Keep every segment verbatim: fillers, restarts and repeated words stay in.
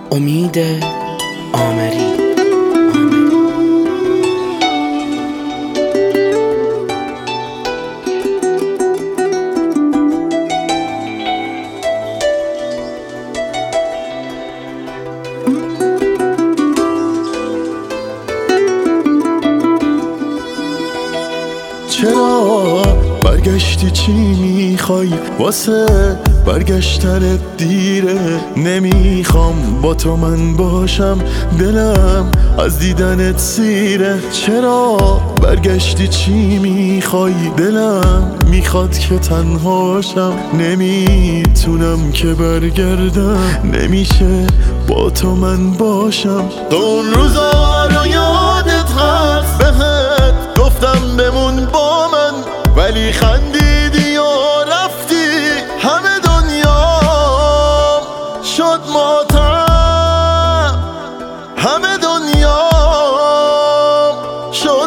امید آمری. چرا برگشتی؟ چی میخوای؟ واسه برگشتنت دیره. نمیخوام با تو من باشم، دلم از دیدنت سیره. چرا برگشتی؟ چی میخوای؟ دلم میخواد که تنهاشم، نمیتونم که برگردم، نمیشه با تو من باشم. تو اون روزا رو یادت هست بهت گفتم بمون با من، ولی خندیدی و رفتی. همه دنیا شد ماتم، همه دنیا شد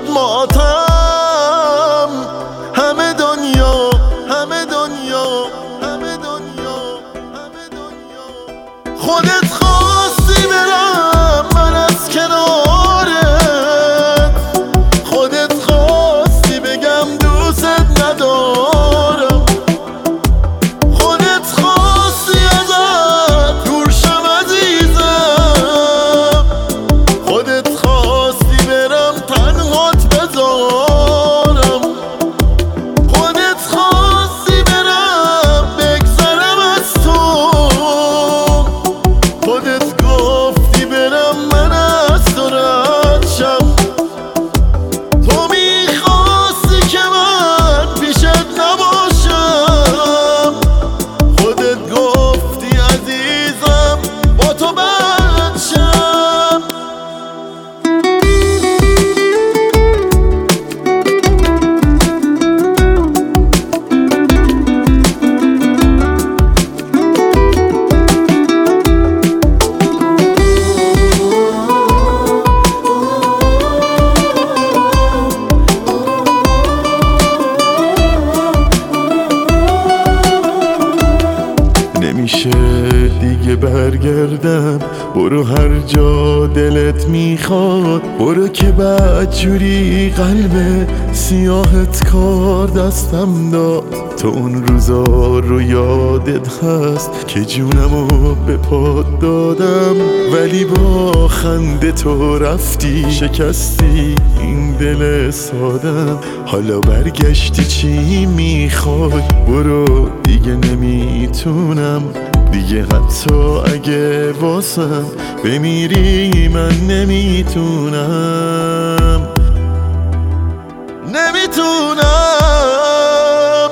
ماتم، همه دنیا همه دنیا همه دنیا همه دنیا. خودت خواستی برم من از کنارت، خودت خواستی بگم دوست ندارم، خودت خواستی ازت دور شم عزیزم، خودت خواستی برم تنهات بذارم، خودت خواستی برم بگذرم از تو، خودت گفتی برم من از تو رد شم. تو میخواستی که من پیشت نباشم، خودت گفتی عزیزم با تو بد شم. نمیشه دیگه برگردم، برو هر جا دلت میخواد، برو که بدجوری قلب سیاهت کار دستم داد. تو اون روزا رو یادت هست که جونمو به پات دادم، ولی با خنده تو رفتی شکستی این دل سادم. حالا برگشتی چی میخوای؟ برو دیگه نمیتونم، دیگه حتی اگه واسم بمیری من نمیتونم، نمیتونم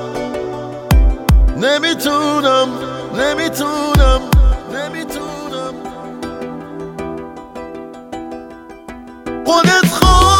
نمیتونم نمیتونم نمیتونم. خودت خواه